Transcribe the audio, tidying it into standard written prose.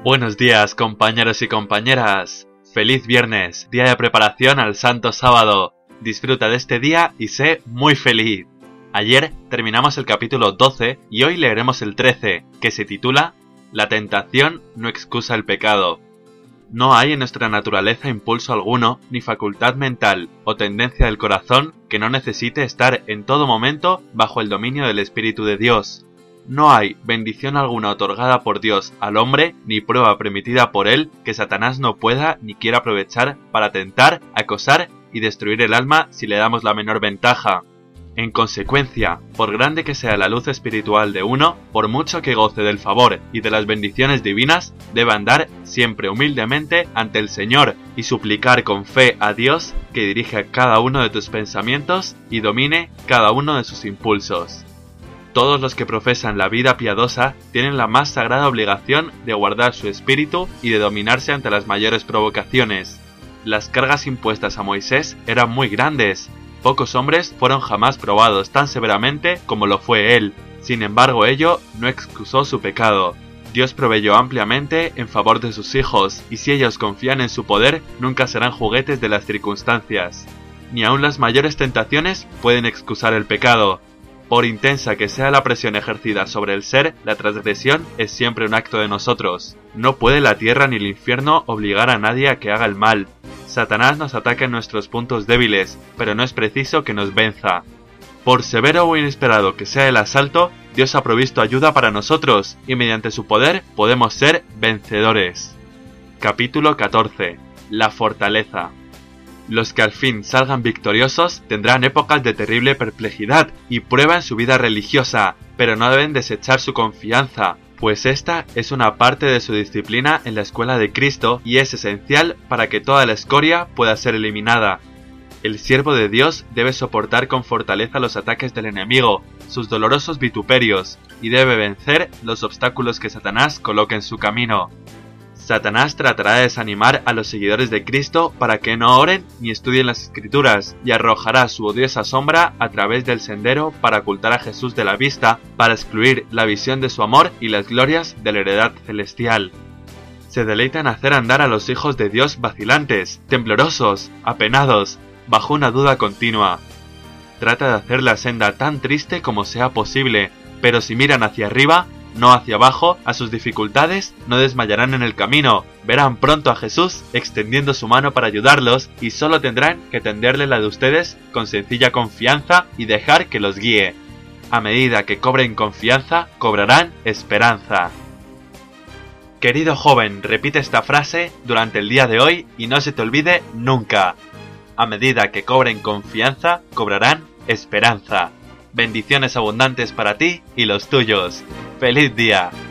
Buenos días, compañeros y compañeras. Feliz viernes, día de preparación al Santo Sábado. Disfruta de este día y sé muy feliz. Ayer terminamos el capítulo 12 y hoy leeremos el 13, que se titula La tentación no excusa el pecado. No hay en nuestra naturaleza impulso alguno, ni facultad mental o tendencia del corazón que no necesite estar en todo momento bajo el dominio del Espíritu de Dios. No hay bendición alguna otorgada por Dios al hombre, ni prueba permitida por él, que Satanás no pueda ni quiera aprovechar para tentar, acosar y destruir el alma si le damos la menor ventaja. En consecuencia, por grande que sea la luz espiritual de uno, por mucho que goce del favor y de las bendiciones divinas, debe andar siempre humildemente ante el Señor y suplicar con fe a Dios que dirija cada uno de tus pensamientos y domine cada uno de sus impulsos. Todos los que profesan la vida piadosa tienen la más sagrada obligación de guardar su espíritu y de dominarse ante las mayores provocaciones. Las cargas impuestas a Moisés eran muy grandes. Pocos hombres fueron jamás probados tan severamente como lo fue él. Sin embargo, ello no excusó su pecado. Dios proveyó ampliamente en favor de sus hijos, y si ellos confían en su poder, nunca serán juguetes de las circunstancias. Ni aun las mayores tentaciones pueden excusar el pecado. Por intensa que sea la presión ejercida sobre el ser, la transgresión es siempre un acto de nosotros. No puede la tierra ni el infierno obligar a nadie a que haga el mal. Satanás nos ataca en nuestros puntos débiles, pero no es preciso que nos venza. Por severo o inesperado que sea el asalto, Dios ha provisto ayuda para nosotros, y mediante su poder podemos ser vencedores. Capítulo 14. La fortaleza. Los que al fin salgan victoriosos tendrán épocas de terrible perplejidad y prueba en su vida religiosa, pero no deben desechar su confianza, pues esta es una parte de su disciplina en la escuela de Cristo y es esencial para que toda la escoria pueda ser eliminada. El siervo de Dios debe soportar con fortaleza los ataques del enemigo, sus dolorosos vituperios, y debe vencer los obstáculos que Satanás coloque en su camino. Satanás tratará de desanimar a los seguidores de Cristo para que no oren ni estudien las Escrituras, y arrojará su odiosa sombra a través del sendero para ocultar a Jesús de la vista, para excluir la visión de su amor y las glorias de la heredad celestial. Se deleita en hacer andar a los hijos de Dios vacilantes, temblorosos, apenados, bajo una duda continua. Trata de hacer la senda tan triste como sea posible, pero si miran hacia arriba, no hacia abajo, a sus dificultades, no desmayarán en el camino, verán pronto a Jesús extendiendo su mano para ayudarlos y solo tendrán que tenderle la de ustedes con sencilla confianza y dejar que los guíe. A medida que cobren confianza, cobrarán esperanza. Querido joven, repite esta frase durante el día de hoy y no se te olvide nunca. A medida que cobren confianza, cobrarán esperanza. Bendiciones abundantes para ti y los tuyos. ¡Feliz día!